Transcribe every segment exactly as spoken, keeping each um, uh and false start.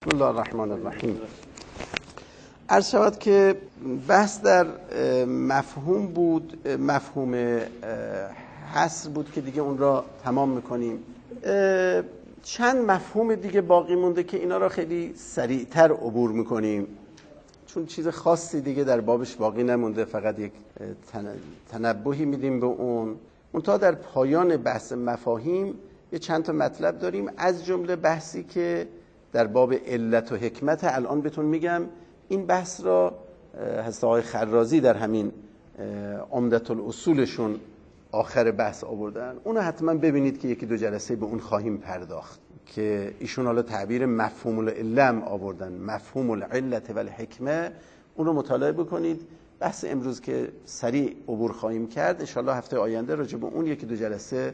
بسم الله الرحمن الرحیم. عرض شود که بحث در مفهوم بود، مفهوم حصر بود که دیگه اون را تمام میکنیم. چند مفهوم دیگه باقی مونده که اینا را خیلی سریعتر عبور میکنیم، چون چیز خاصی دیگه در بابش باقی نمونده، فقط یک تنبهی میدیم به اون. منتها در پایان بحث مفاهیم یه چند تا مطلب داریم، از جمله بحثی که در باب علت و حکمت. الان بهتون میگم این بحث را حضرت آقای خرازی در همین عمدة الاصولشون آخر بحث آوردن. اونو حتما ببینید که یکی دو جلسه به اون خواهیم پرداخت که ایشون حالا تعبیر مفهوم العلم آوردن، مفهوم العلت و الحکمه. اون رو مطالعه بکنید. بحث امروز که سریع عبور خواهیم کرد، انشالله هفته آینده راجع به اون یکی دو جلسه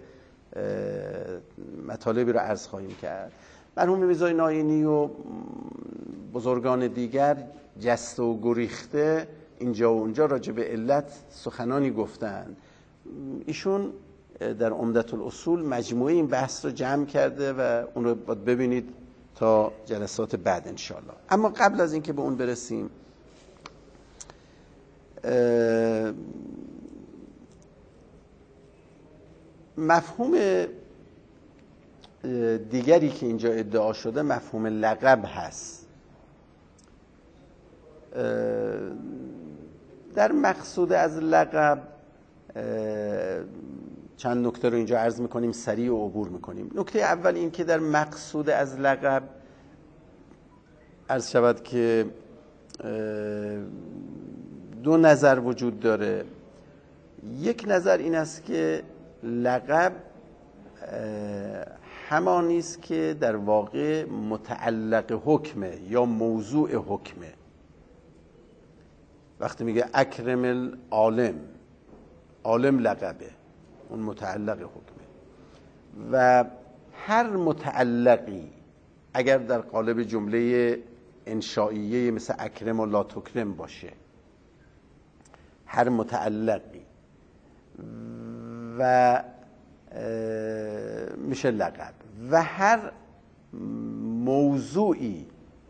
مطالبی رو عرض خواهیم کرد. مرحوم میرزای ناینی و بزرگان دیگر جسته و گریخته اینجا و اونجا راجع به علت سخنانی گفتن. ایشون در عمدة الاصول مجموعه این بحث رو جمع کرده و اون رو باید ببینید تا جلسات بعد انشاءالله. اما قبل از اینکه به اون برسیم، مفهوم دیگری که اینجا ادعا شده مفهوم لقب هست. در مقصود از لقب چند نکته رو اینجا عرض میکنیم، سریع و عبور میکنیم. نکته اول این که در مقصود از لقب عرض شود که دو نظر وجود داره. یک نظر این است که لقب همانی است که در واقع متعلق حکمه یا موضوع حکمه. وقتی میگه اکرم العالم، عالم لقبه، اون متعلق حکمه. و هر متعلقی اگر در قالب جمله انشائیه مثل اکرم و لا تکرم باشه، هر متعلقی و میشه لقب، و هر موضوعی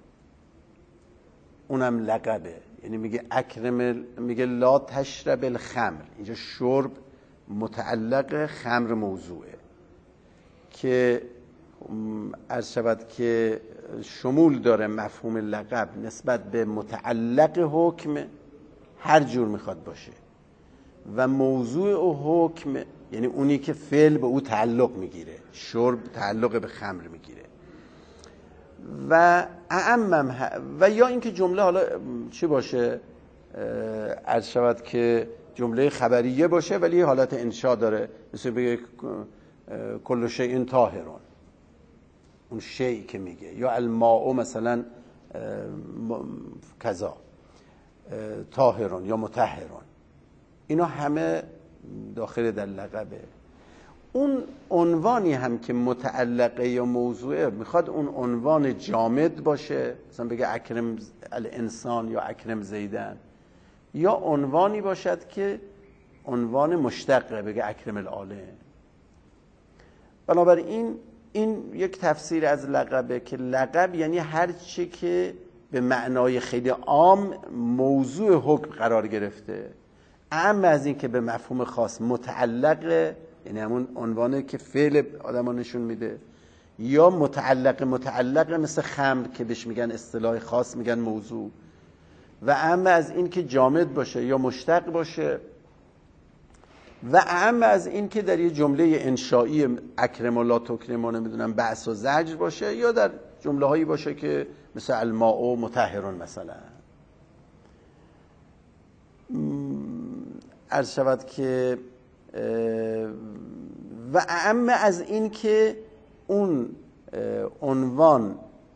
اونم لقبه. یعنی میگه اکرم، میگه لا تشرب الخمر، اینجا شرب متعلق، خمر موضوعه، که عرض شود که شمول داره مفهوم لقب نسبت به متعلق حکم هر جور میخواد باشه، و موضوع و حکم یعنی اونی که فعل به او تعلق میگیره. شرب تعلق به خمر میگیره. و اعمم و یا اینکه جمله حالا چی باشه، عرض شود که جمله خبریه باشه ولی حالت انشا داره، مثل بگه کل شیء طاهرون، اون شیء که میگه، یا الماء مثلا کذا طاهرون یا مطهرون، اینا همه داخل در لقبه. اون عنوانی هم که متعلقه یا موضوعه میخواد اون عنوان جامد باشه، مثلا بگه اکرم الانسان یا اکرم زیدن، یا عنوانی باشد که عنوان مشتقه، بگه اکرم العالم. بنابراین این یک تفسیر از لقبه که لقب یعنی هر چی که به معنای خیلی عام موضوع حکم قرار گرفته، اما از این که به مفهوم خاص متعلقه، یعنی همون عنوانه که فعل آدم نشون میده، یا متعلق متعلقه مثل خمر که بهش میگن اصطلاح خاص میگن موضوع، و اما از این که جامد باشه یا مشتق باشه، و اما از این که در یه جمله انشائی اکرم و لا تکرم و نمیدونم بعث و زجر باشه، یا در جمله هایی باشه که مثل الماء و مطهرون مثلا. عرض شود که و اما از این که اون عنوان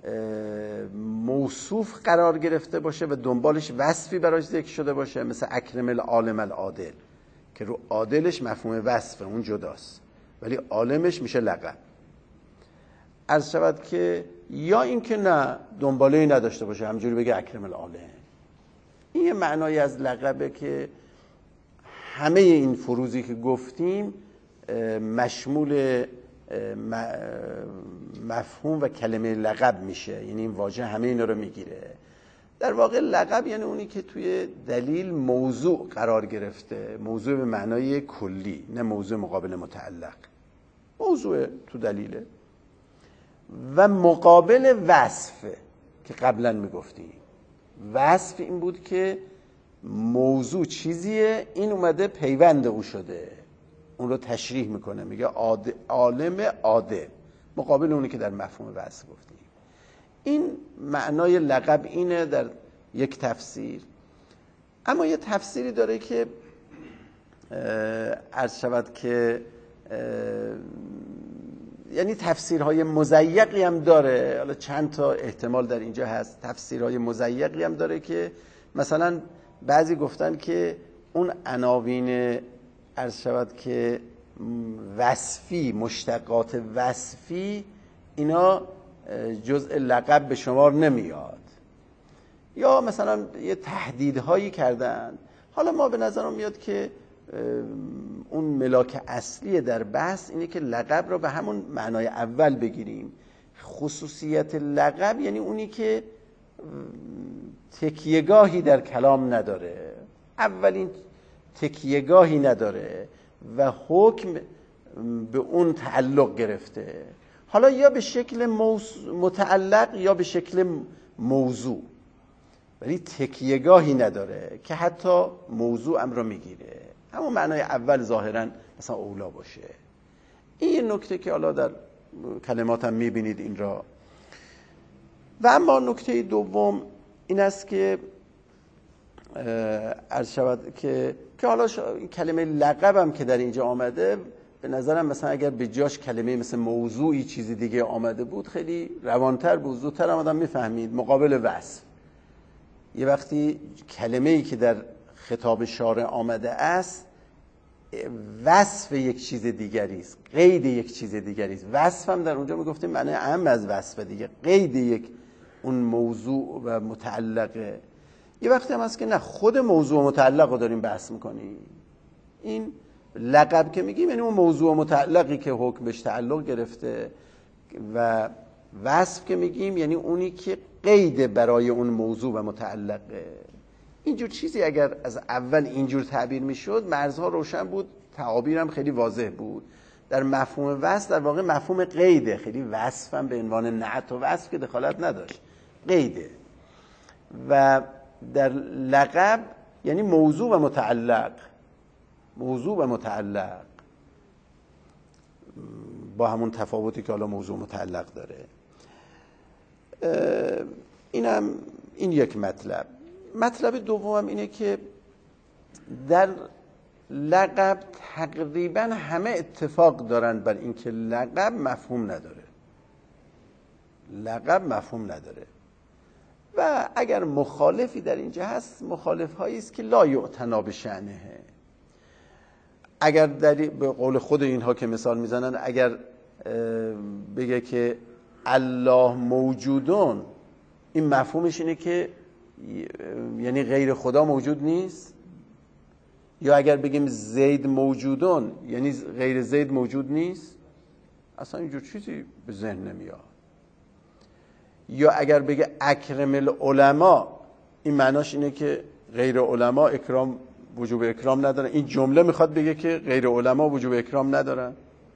موصوف قرار گرفته باشه و دنبالش وصفی براش ذکر شده باشه، مثل اکرم العالم العادل که رو عادلش مفهوم وصفه، اون جداست، ولی عالمش میشه لقب. عرض شود که یا این که نه دنباله‌ای نداشته باشه، همجوری بگه اکرم العالم. این یه معنایی از لقبه که همه این فروزی که گفتیم مشمول مفهوم و کلمه لقب میشه، یعنی این واژه همه اینا رو میگیره. در واقع لقب یعنی اونی که توی دلیل موضوع قرار گرفته، موضوع به معنای کلی، نه موضوع مقابل متعلق. موضوع تو دلیله و مقابل وصفه که قبلا میگفتیم. وصف این بود که موضوع چیزیه، این اومده پیوند او شده، اون رو تشریح میکنه، میگه عالم عادل، مقابل اونی که در مفهوم وصف گفتیم. این معنای لقب اینه در یک تفسیر. اما یه تفسیری داره که عرض شود که یعنی تفسیرهای مضیقی هم داره، حالا چند تا احتمال در اینجا هست، تفسیرهای مضیقی هم داره که مثلا بعضی گفتن که اون عناوین عرض شود که وصفی، مشتقات وصفی، اینا جزء لقب به شمار نمیاد، یا مثلا یه تهدیدهایی کردن. حالا ما به نظرم میاد که اون ملاک اصلی در بحث اینه که لقب رو به همون معنای اول بگیریم. خصوصیت لقب یعنی اونی که تکیهگاهی در کلام نداره، اولین تکیهگاهی نداره و حکم به اون تعلق گرفته، حالا یا به شکل متعلق یا به شکل موضوع، ولی تکیهگاهی نداره که حتی موضوع هم رو میگیره. همون معنای اول ظاهراً مثلا اولا باشه. این یه نکته که حالا در کلماتم میبینید این را. و اما نکته دوم این است که عرض شود که که حالا این کلمه لقب هم که در اینجا آمده، به نظرم مثلا اگر به جاش کلمه مثل موضوعی چیزی دیگه آمده بود خیلی روانتر بود، زودتر هم آدم میفهمید. مقابل وصف، یه وقتی کلمه‌ای که در خطاب شارع آمده است وصف یک چیز دیگری است، قید یک چیز دیگری است. وصف هم در اونجا میگفتیم معنی اهم از وصف دیگه، قید یک اون موضوع و متعلقه. یه وقتی هم هست که نه، خود موضوع متعلق رو داریم بحث میکنیم. این لقب که میگیم یعنی اون موضوع متعلقی که حکم بهش تعلق گرفته، و وصف که میگیم یعنی اونی که قید برای اون موضوع و متعلقه. اینجور چیزی اگر از اول اینجور تعبیر میشد مرزها روشن بود، تعابیرم خیلی واضح بود. در مفهوم وصف در واقع مفهوم قیده، خیلی وصف هم به عنوان نعت و وصف که دخالت نداشت، قیده. و در لقب یعنی موضوع و متعلق، موضوع و متعلق با همون تفاوتی که حالا موضوع متعلق داره. اینم این یک مطلب. مطلب دومم اینه که در لقب تقریبا همه اتفاق دارن بر اینکه لقب مفهوم نداره. لقب مفهوم نداره و اگر مخالفی در اینجا هست، مخالف هایی است که لا یعتنا بشأنه. اگر در به قول خود اینها که مثال میزنن، اگر بگه که الله موجودون، این مفهومش اینه که یعنی غیر خدا موجود نیست. یا اگر بگیم زید موجودون یعنی غیر زید موجود نیست. اصلا اینجور چیزی به ذهن نمیاد. یا اگر بگه اکرم العلماء، این معناش اینه که غیر علما اکرام وجوب اکرام ندارن. این جمله میخواد بگه که غیر علما وجوب اکرام ندارن.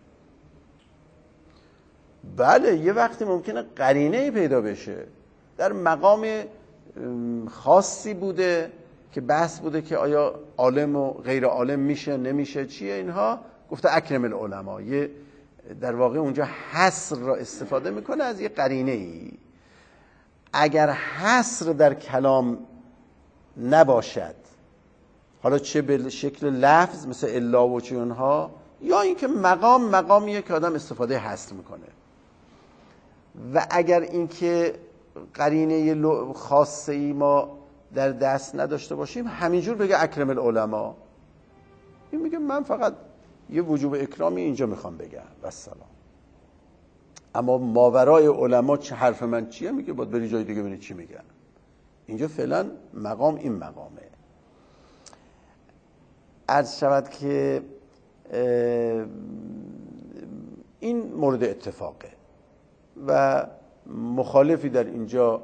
بله، یه وقتی ممکنه قرینه‌ای پیدا بشه، در مقام خاصی بوده که بحث بوده که آیا عالم و غیر عالم میشه نمیشه چیه اینها، گفته اکرم العلماء. یه در واقع اونجا حصر را استفاده میکنه از یه قرینه‌ای. اگر حصر در کلام نباشد، حالا چه به شکل لفظ مثل الا و چه اونها، یا اینکه مقام مقامیه که آدم استفاده حصر میکنه، و اگر اینکه قرینه خاصه ای ما در دست نداشته باشیم، همینجور بگه اکرم العلماء. این میگه من فقط یه وجوب اکرامی اینجا میخوام بگم و سلام. اما ماورای علما چه حرف من چیه؟ میگه باید بری جای دیگه ببینی چی میگن. اینجا فعلا مقام این مقامه. عرض شود که این مورد اتفاقه و مخالفی در اینجا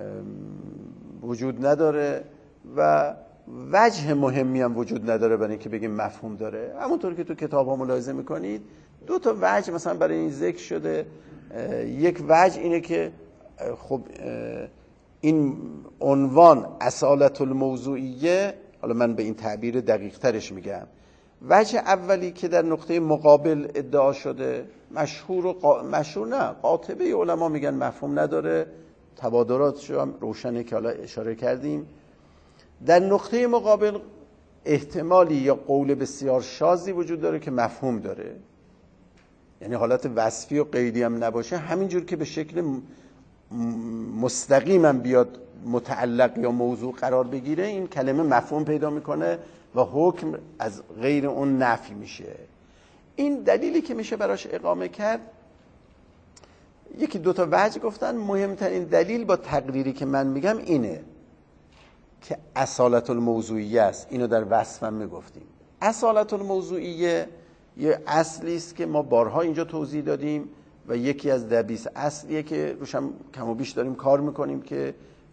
وجود نداره و وجه مهمی هم وجود نداره برای اینکه بگیم مفهوم داره. همونطور که تو کتاب ها ملاحظه میکنید دو تا وجه مثلا برای این ذکر شده. یک وجه اینه که خب این عنوان اصالت الموضوعیه، حالا من به این تعبیر دقیق ترش میگم، وجه اولی که در نقطه مقابل ادعا شده مشهور و قا... مشهور نه قاطبه علما میگن مفهوم نداره، تبادراتش هم روشنه که حالا اشاره کردیم. در نقطه مقابل احتمالی یا قول بسیار شاذی وجود داره که مفهوم داره، یعنی حالت وصفی و قیدی هم نباشه، همینجور که به شکل مستقیم هم بیاد متعلق یا موضوع قرار بگیره این کلمه مفهوم پیدا میکنه و حکم از غیر اون نفی میشه. این دلیلی که میشه براش اقامه کرد یکی دو تا وجه گفتن. مهمترین دلیل با تقریری که من میگم اینه که اصالت الموضوعیه است. اینو در وصفم میگفتیم. اصالت الموضوعیه یه اصلی است که ما بارها اینجا توضیح دادیم و یکی از ده بیست اصلیه که روش هم کم و بیش داریم کار میکنیم که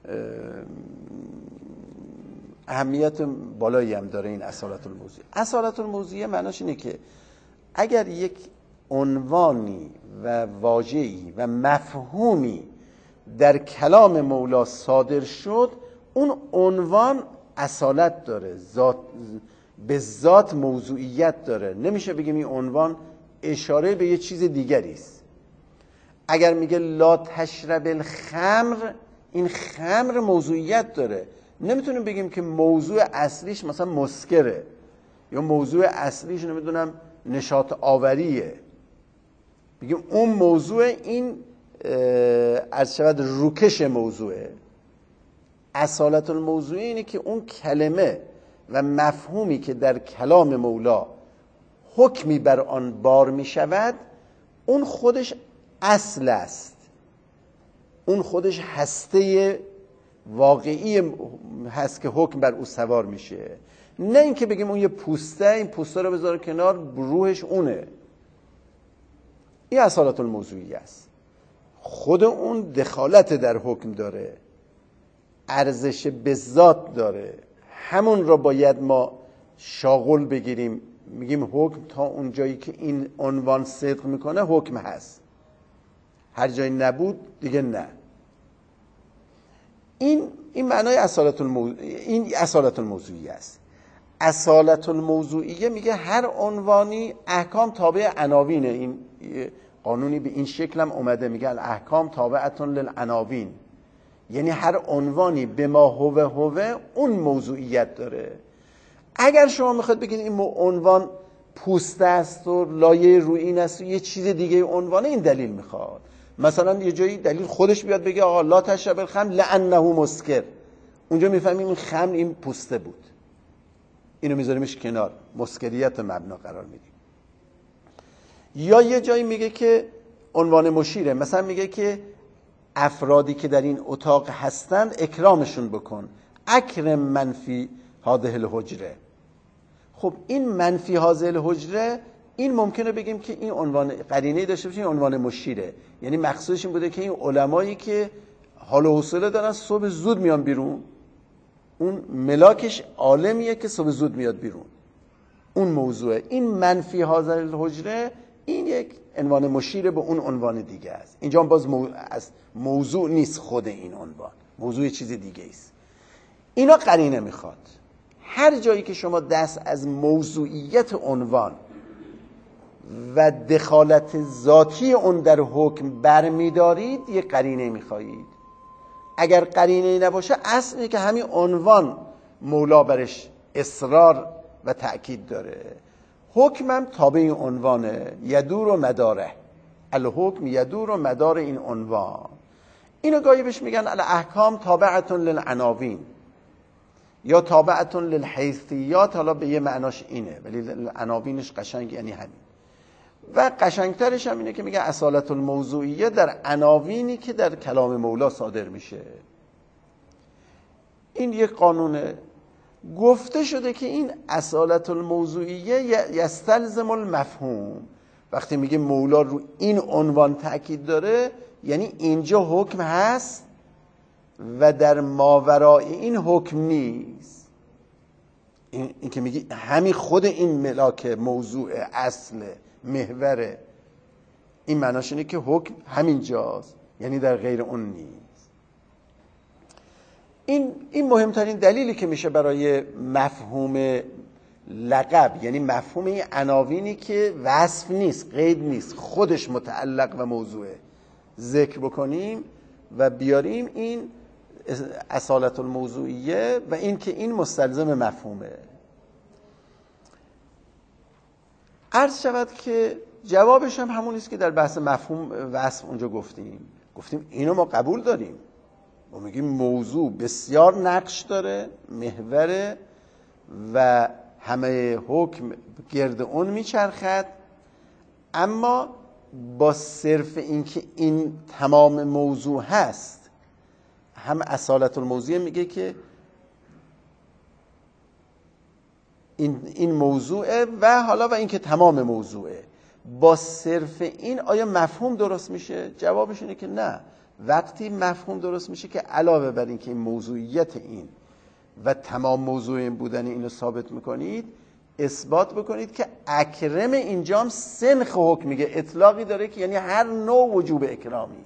اهمیت بالایی هم داره این اصالت الموضوعیه. اصالت الموضوعیه معناش اینه که اگر یک عنوانی و واژه‌ای و مفهومی در کلام مولا صادر شد اون عنوان اصالت داره، ذات به ذات موضوعیت داره. نمیشه بگیم این عنوان اشاره به یه چیز دیگری است. اگر میگه لا تشرب الخمر، این خمر موضوعیت داره. نمیتونیم بگیم که موضوع اصلیش مثلا مسکره یا موضوع اصلیش نمیدونم نشاط آوریه، بگیم اون موضوع این از شود روکش موضوعه. اصالت الموضوع اینه که اون کلمه و مفهومی که در کلام مولا حکمی بر آن بار می شود اون خودش اصل است، اون خودش هسته واقعی هست که حکم بر او سوار میشه. نه اینکه بگیم اون یه پوسته، این پوسته رو بذار کنار روحش اونه. این اصالت الموضوعی است. خود اون دخالت در حکم داره، ارزش به ذات داره. همون را باید ما شاغل بگیریم، میگیم حکم تا اون جایی که این عنوان صدق میکنه حکم هست، هر جایی نبود دیگه نه. این این معنای اصالت الموضوع، این اصالت الموضوعی است. اصالت الموضوعیه میگه هر عنوانی احکام تابع عناوینه. این قانونی به این شکل هم اومده، میگه الاحکام تابعتون للعناوین، یعنی هر عنوانی به ما هوه هوه اون موضوعیت داره. اگر شما میخواد بگید این عنوان پوسته است و لایه روی این است و یه چیز دیگه عنوانه، این دلیل میخواد. مثلا یه جایی دلیل خودش بیاد بگه آقا لا تشرب الخمر لانه مسکر، اونجا میفهمیم این خمر این پوسته بود، اینو میذاریمش کنار، مسکریت مبنا قرار میدیم. یا یه جایی میگه که عنوان مشیره، مثلا میگه که افرادی که در این اتاق هستند اکرامشون بکن، اکرم منفی هذه الحجره. خب این منفی هذه الحجره، این ممکنه بگیم که این عنوان قرینه داشته باشه، این عنوان مشیره، یعنی مقصودش این بوده که این علمایی که حال و حوصله دارن صبح زود میان بیرون، اون ملاکش عالمیه که صبح زود میاد بیرون، اون موضوعه. این منفی هذه الحجره این یک عنوان مشیر به اون عنوان دیگه است. اینجا باز مو... از موضوع نیست خود این عنوان، موضوع چیز دیگه است. اینا قرینه میخواد. هر جایی که شما دست از موضوعیت عنوان و دخالت ذاتی اون در حکم برمیدارید یک قرینه میخواهید. اگر قرینه نباشه اصلی که همین عنوان مولا برش اصرار و تأکید داره. حکمم تابع این عنوانه، یدور و مداره، الحکم یدور و مدار این عنوان. اینو گاهی بهش میگن الاحکام تابعتون للعناوین یا تابعتون للحیثیات، حالا به یه معناش اینه ولی عناوینش قشنگ یعنی همین. و قشنگترش هم اینه که میگه اصالت الموضوعیه در عناوینی که در کلام مولا صادر میشه. این یک قانونه. گفته شده که این اصالت الموضوعیه یستلزم المفهوم، وقتی میگه مولا رو این عنوان تاکید داره یعنی اینجا حکم هست و در ماورای این حکم نیست. این, این که میگه همین خود این ملاک موضوع اصل محوره، این معناش اینه که حکم همین جاست، یعنی در غیر اون نیست. این این مهمترین دلیلی که میشه برای مفهوم لقب، یعنی مفهوم این عناوینی که وصف نیست، قید نیست، خودش متعلق و موضوعه، ذکر بکنیم و بیاریم این اصالت الموضوعیه و این که این مستلزم مفهومه. عرض شود که جوابش هم همون است که در بحث مفهوم وصف اونجا گفتیم. گفتیم اینو ما قبول داریم، ما میگیم موضوع بسیار نقش داره، محوره و همه حکم گرد اون میچرخد، اما با صرف اینکه این تمام موضوع هست، هم اصالت الموضوع میگه که این این موضوعه و حالا و اینکه تمام موضوعه، با صرف این آیا مفهوم درست میشه؟ جوابش اینه که نه. وقتی مفهوم درست میشه که علاوه بر اینکه این موضوعیت این و تمام موضوع این بودن اینو ثابت میکنید، اثبات بکنید که اکرم اینجام سنخ حکم میگه، اطلاقی داره که یعنی هر نوع وجوب اکرامی.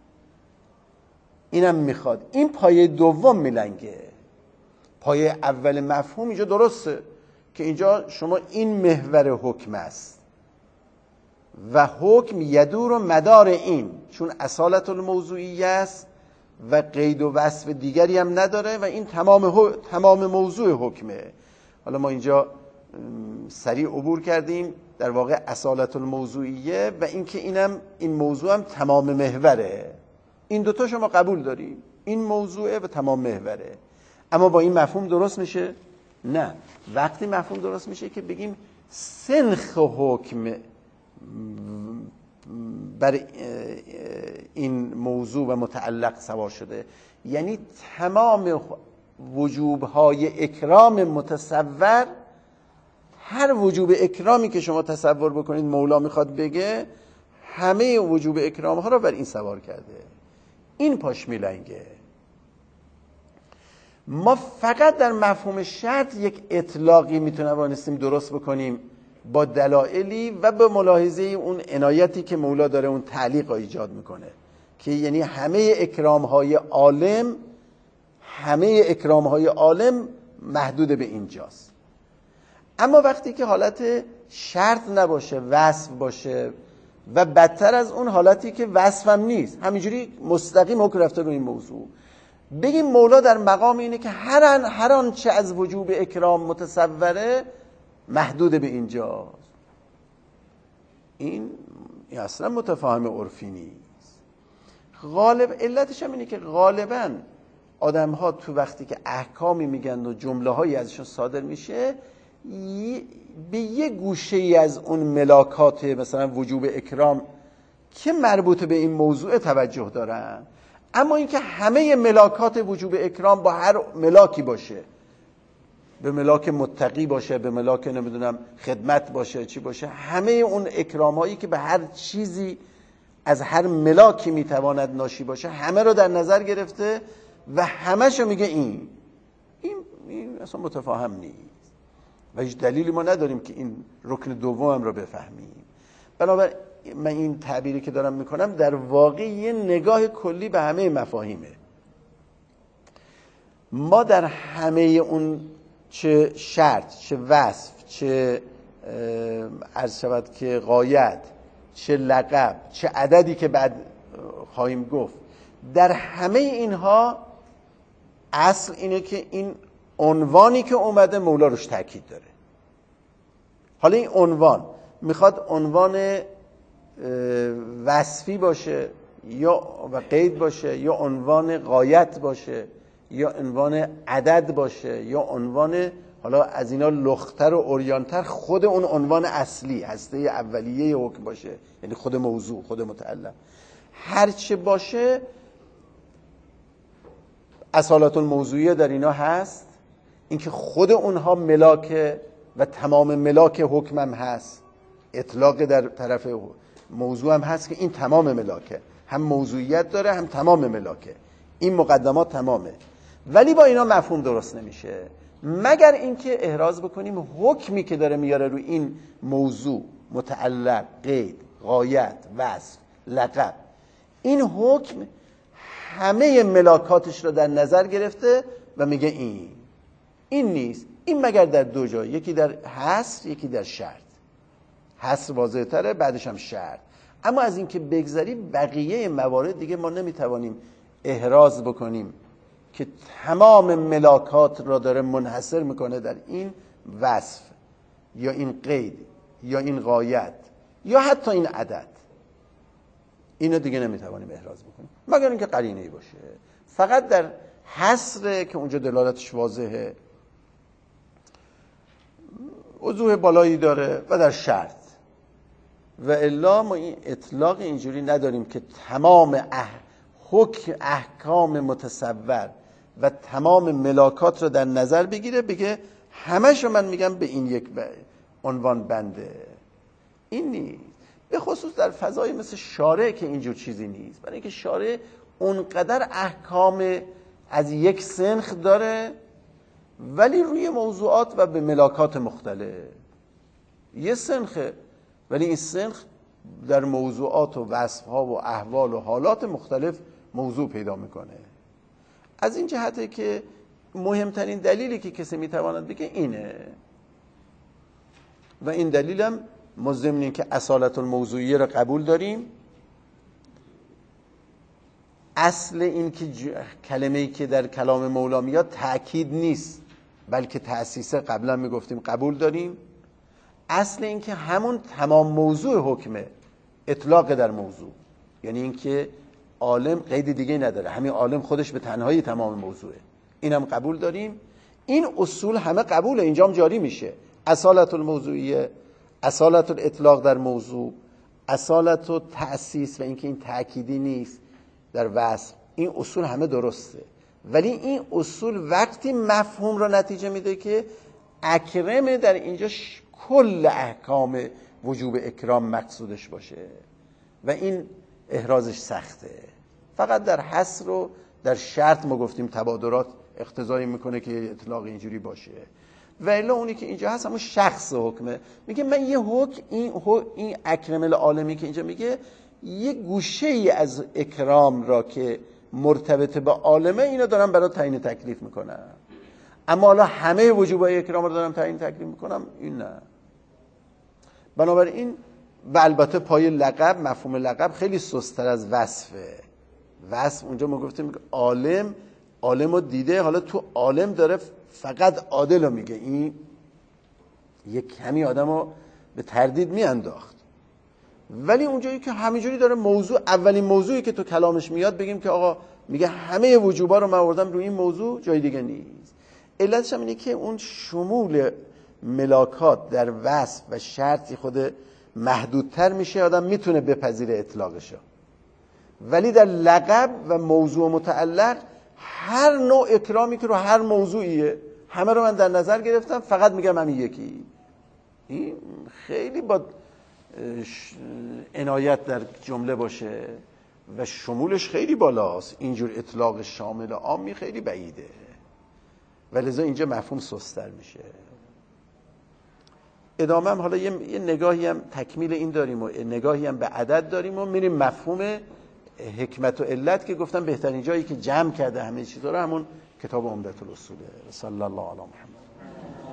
اینم میخواد. این پایه دوم میلنگه. پایه اول مفهوم اینجا درسته که اینجا شما این محور حکم است و حکم یدور و مدار این، چون اصالت الموضوعیه است و قید و وصف دیگری هم نداره و این تمام تمام موضوع حکمه. حالا ما اینجا سریع عبور کردیم در واقع اصالت الموضوعیه و اینکه اینم این موضوع هم تمام محوره. این دوتا شما قبول داریم، این موضوعه و تمام محوره. اما با این مفهوم درست میشه؟ نه. وقتی مفهوم درست میشه که بگیم سنخ حکم بر این موضوع و متعلق سوار شده، یعنی تمام وجوبهای اکرام متصور، هر وجوب اکرامی که شما تصور بکنید مولا میخواد بگه، همه وجوب اکرام ها رو بر این سوار کرده. این پاش میلنگه. ما فقط در مفهوم شرط یک اطلاقی میتونیم درست بکنیم با دلایلی و به ملاحظه اون عنایتی که مولا داره اون تعلیق ایجاد میکنه که یعنی همه اکرام های عالم، همه اکرام های عالم محدود به اینجاست. اما وقتی که حالت شرط نباشه، وصف باشه و بدتر از اون حالتی که وصف هم نیست، همینجوری مستقیم حکم رفته رو این موضوع، بگیم مولا در مقام اینه که هر آن هر آن چه از وجوب اکرام متصوره محدود به اینجاست. این اصلا متفاهم عرفی نیست. غالب علتش هم اینه که غالبا آدم ها تو وقتی که احکامی میگن و جمله هایی ازشون صادر میشه به یه گوشه ای از اون ملاکات مثلا وجوب اکرام که مربوط به این موضوع توجه دارن، اما اینکه همه ملاکات وجوب اکرام با هر ملاکی باشه، به ملاک متقی باشه، به ملاک نمیدونم خدمت باشه، چی باشه، همه اون اکرام هایی که به هر چیزی از هر ملاکی میتواند ناشی باشه همه رو در نظر گرفته و همه‌شو میگه این این این اصلا متفاهم نیست و هیچ دلیلی ما نداریم که این رکن دوم رو بفهمیم. بنابراین من این تعبیری که دارم میکنم در واقع یه نگاه کلی به همه مفاهیمه. ما در همه اون چه شرط، چه وصف، چه عرض شود که غایت، چه لقب، چه عددی که بعد خواهیم گفت، در همه اینها اصل اینه که این عنوانی که اومده مولا روش تاکید داره. حالا این عنوان میخواد عنوان وصفی باشه یا و قید باشه، یا عنوان غایت باشه، یا عنوان عدد باشه، یا عنوان حالا از اینا لختر و عریان‌تر خود اون عنوان اصلی هسته اولیه حکم باشه، یعنی خود موضوع، خود متعلق، هر چه باشه اصالت الموضوعیه در اینا هست. اینکه خود اونها ملاک و تمام ملاک حکمم هست اطلاق در طرف موضوع هم هست که این تمام ملاکه، هم موضوعیت داره هم تمام ملاکه، این مقدمات تمامه. ولی با اینا مفهوم درست نمیشه مگر اینکه احراز بکنیم حکمی که داره میاره روی این موضوع، متعلق، قید، غایت، وصف، لقب، این حکم همه ملاکاتش رو در نظر گرفته و میگه این این نیست. این مگر در دو جا، یکی در حصر یکی در شرط. حصر واضح تره، بعدش هم شرط. اما از اینکه بگذری بقیه موارد دیگه ما نمیتوانیم احراز بکنیم که تمام ملاکات را داره منحصر میکنه در این وصف یا این قید یا این غایت یا حتی این عدد. اینو دیگه نمیتوانیم احراز بکنیم مگر اینکه قرینه‌ای باشه. فقط در حصر که اونجا دلالتش واضحه، وضوح بالایی داره، و در شرط. و الا ما این اطلاق اینجوری نداریم که تمام اح... حکم احکام متصور و تمام ملاکات رو در نظر بگیره بگه همش رو من میگم به این یک ب... عنوان بنده. این نیست. به خصوص در فضای مثل شارع که اینجور چیزی نیست، برای اینکه شارع اونقدر احکام از یک سنخ داره ولی روی موضوعات و به ملاکات مختلف. یه سنخه ولی این سنخ در موضوعات و وصفها و احوال و حالات مختلف موضوع پیدا میکنه. از این جهته که مهمترین دلیلی که کسی میتواند بگه اینه، و این دلیلم ما ضمن این که اصالت الموضوعیه را قبول داریم، اصل این که ج... کلمه‌ای که در کلام مولا میاد تأکید نیست بلکه تأسیسه، قبلا میگفتیم قبول داریم. اصل این که همون تمام موضوع حکمه، اطلاق در موضوع، یعنی این که عالم قید دیگه نداره، همین عالم خودش به تنهایی تمام موضوعه، اینم قبول داریم. این اصول همه قبوله، اینجام جاری میشه. اصالت الموضوعیه، اصالت الاطلاق در موضوع، اصالت و تأسیس و اینکه این تأکیدی نیست در وصف، این اصول همه درسته. ولی این اصول وقتی مفهوم را نتیجه میده که اکرم در اینجا کل احکام وجوب اکرام مقصودش باشه و این احرازش سخته. فقط در حصر و در شرط ما گفتیم تبادرات اقتضایی میکنه که اطلاق اینجوری باشه. و الا اونی که اینجا هست همون شخص حکمه. میگه من یه حکم، این, این اکرم العالمی که اینجا میگه یه گوشه ای از اکرام را که مرتبط به عالمه اینو دارم برای تعیین تکلیف میکنم، اما حالا همه وجوبای اکرام رو دارم تعیین تکلیف میکنم، این نه. بنابراین و البته پای لقب، مفهوم لقب خیلی سست‌تر از وصفه. وصف اونجا ما گفتیم عالم، عالم رو دیده، حالا تو عالم داره فقط عادل رو میگه، این یک کمی آدم رو به تردید میانداخت. ولی اونجایی که همینجوری داره موضوع، اولین موضوعی که تو کلامش میاد بگیم که آقا میگه همه وجوبا رو من آوردم روی این موضوع، جای دیگه نیست. علتش هم اینه که اون شمول ملاکات در وصف و شرطی خود محدودتر میشه، آدم میتونه بپذیره اطلاقشو. ولی در لقب و موضوع متعلق هر نوع اکرامی که رو هر موضوعیه همه رو من در نظر گرفتم، فقط میگم همین یکی. این خیلی با عنایت در جمله باشه و شمولش خیلی بالاست. اینجور اطلاق شامل عامی خیلی بعیده و لذا اینجا مفهوم سست‌تر میشه. ادامه هم حالا یه, یه نگاهی هم تکمیل این داریم و نگاهی هم به عدد داریم و میریم مفهوم حکمت و علت که گفتم بهترین جایی که جمع کرده همه چیزا رو همون کتاب عمدة الاصوله. صلی الله علی محمد.